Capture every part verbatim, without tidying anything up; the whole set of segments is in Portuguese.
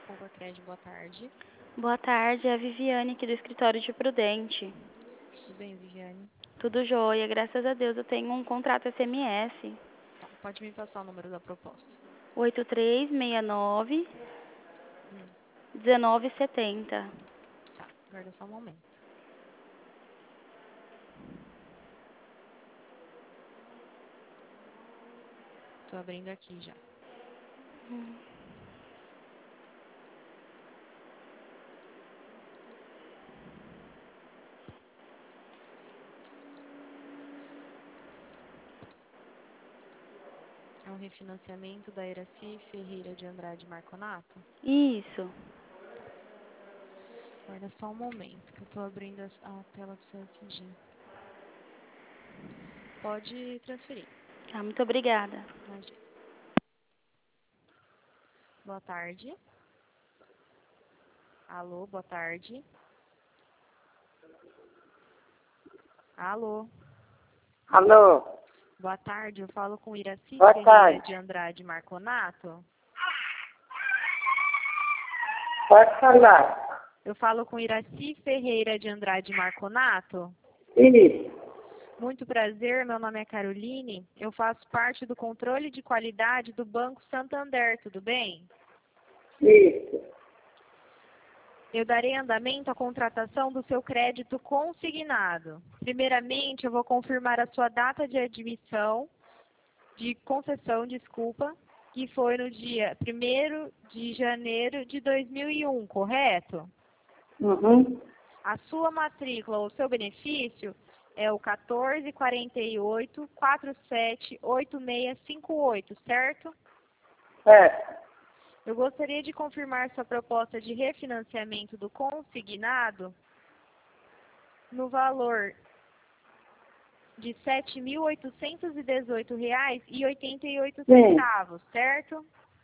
Poupa Crédito, boa tarde. Boa tarde, é a Viviane aqui do escritório de Prudente. Tudo bem, Viviane? Tudo jóia, graças a Deus eu tenho um contrato S M S. Tá, pode me passar o número da proposta. oito três seis nove, Hum, um nove sete zero. tá, guarda só um momento. Tô abrindo aqui já. É um refinanciamento da Iraci Ferreira de Andrade Marconato? Isso. Tá. Guarda só um momento, que eu tô abrindo a, a tela do seu S G. Pode transferir. Tá, muito obrigada. Imagina. Boa tarde. Alô, boa tarde. Alô, Alô, boa tarde. Eu falo com Iraci boa Ferreira tarde. de Andrade Marconato. Pode falar. Eu falo com Iraci Ferreira de Andrade Marconato. Isso, Muito prazer, meu nome é Caroline. Eu faço parte do controle de qualidade do Banco Santander, tudo bem? isso. Eu darei andamento à contratação do seu crédito consignado. Primeiramente, eu vou confirmar a sua data de admissão, de concessão, desculpa, que foi no dia primeiro de janeiro de dois mil e um, correto? Uhum. A sua matrícula ou seu benefício é o quatorze quarenta e oito, quarenta e sete, oitenta e seis cinquenta e oito, certo? É, Eu gostaria de confirmar sua proposta de refinanciamento do consignado no valor de sete mil oitocentos e dezoito reais e oitenta e oito centavos, certo?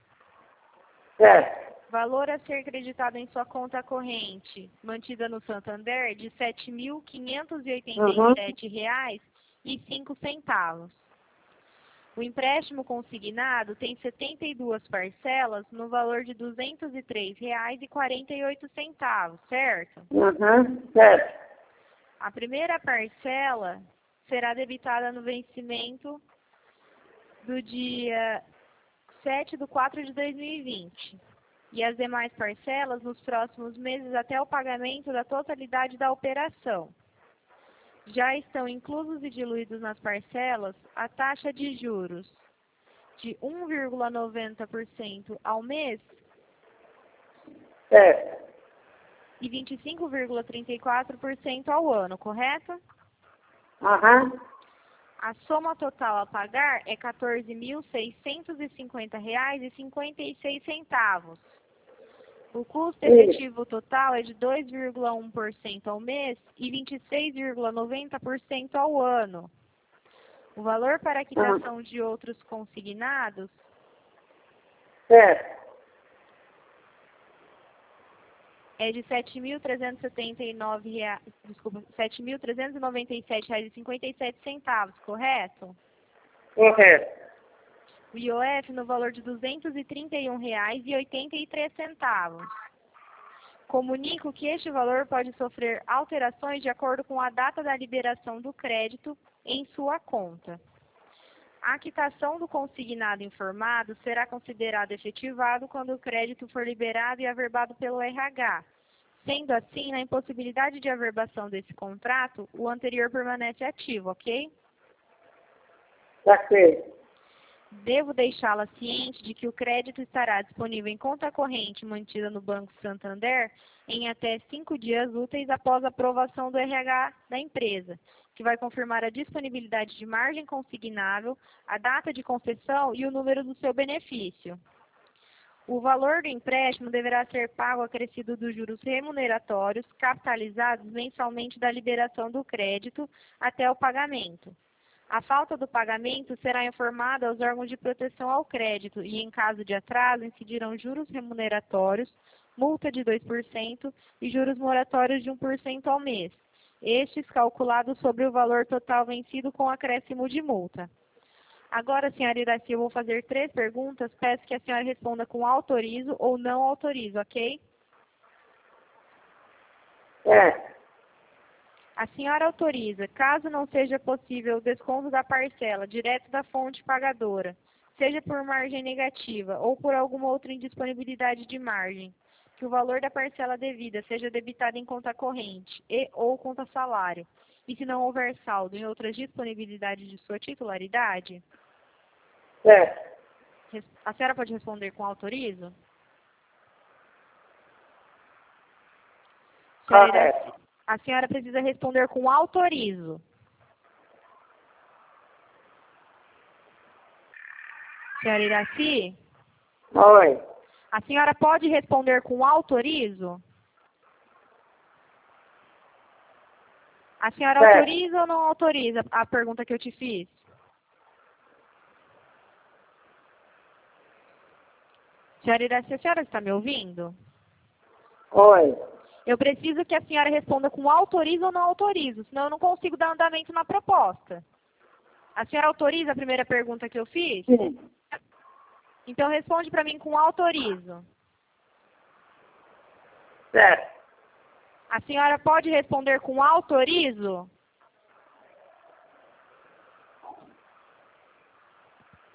é. Valor a ser creditado em sua conta corrente, mantida no Santander, de sete mil quinhentos e oitenta e sete reais e cinco centavos. O empréstimo consignado tem setenta e duas parcelas no valor de duzentos e três reais e quarenta e oito centavos, certo? Uhum. Certo. A primeira parcela será debitada no vencimento do dia sete de quatro de dois mil e vinte. E as demais parcelas nos próximos meses até o pagamento da totalidade da operação. Já estão inclusos e diluídos nas parcelas a taxa de juros de um vírgula noventa por cento ao mês Certo. e vinte e cinco vírgula trinta e quatro por cento ao ano, correto? Aham. A soma total a pagar é quatorze mil seiscentos e cinquenta reais e cinquenta e seis centavos. O custo efetivo total é de dois vírgula um por cento ao mês e vinte e seis vírgula noventa por cento ao ano. O valor para a quitação de outros consignados Certo. é de sete mil trezentos e setenta e nove reais, desculpa, sete mil trezentos e noventa e sete reais e cinquenta e sete centavos, correto? Correto. O I O F no valor de duzentos e trinta e um reais e oitenta e três centavos. Comunico que este valor pode sofrer alterações de acordo com a data da liberação do crédito em sua conta. A quitação do consignado informado será considerado efetivado quando o crédito for liberado e averbado pelo R H. Sendo assim, na impossibilidade de averbação desse contrato, o anterior permanece ativo, ok? Tá certo. Devo deixá-la ciente de que o crédito estará disponível em conta corrente mantida no Banco Santander em até cinco dias úteis após a aprovação do R H da empresa, que vai confirmar a disponibilidade de margem consignável, a data de concessão e o número do seu benefício. O valor do empréstimo deverá ser pago acrescido dos juros remuneratórios capitalizados mensalmente da liberação do crédito até o pagamento. A falta do pagamento será informada aos órgãos de proteção ao crédito e, em caso de atraso, incidirão juros remuneratórios, multa de dois por cento e juros moratórios de um por cento ao mês, estes calculados sobre o valor total vencido com acréscimo de multa. Agora, senhora Iraci, eu vou fazer três perguntas. Peço que a senhora responda com autorizo ou não autorizo, ok? É. A senhora autoriza, caso não seja possível o desconto da parcela direto da fonte pagadora, seja por margem negativa ou por alguma outra indisponibilidade de margem, que o valor da parcela devida seja debitado em conta corrente e ou conta salário, e se não houver saldo em outras disponibilidades de sua titularidade? Certo. A senhora pode responder com autorizo? Senhora Iraci, Correto. a senhora precisa responder com autorizo. Senhora Iraci, Oi. a senhora pode responder com autorizo? A senhora Certo. autoriza ou não autoriza a pergunta que eu te fiz? Senhora Iraci, a senhora está me ouvindo? Oi. Eu preciso que a senhora responda com autorizo ou não autorizo, senão eu não consigo dar andamento na proposta. A senhora autoriza a primeira pergunta que eu fiz? Sim. Então responde para mim com autorizo. Certo. A senhora pode responder com autorizo?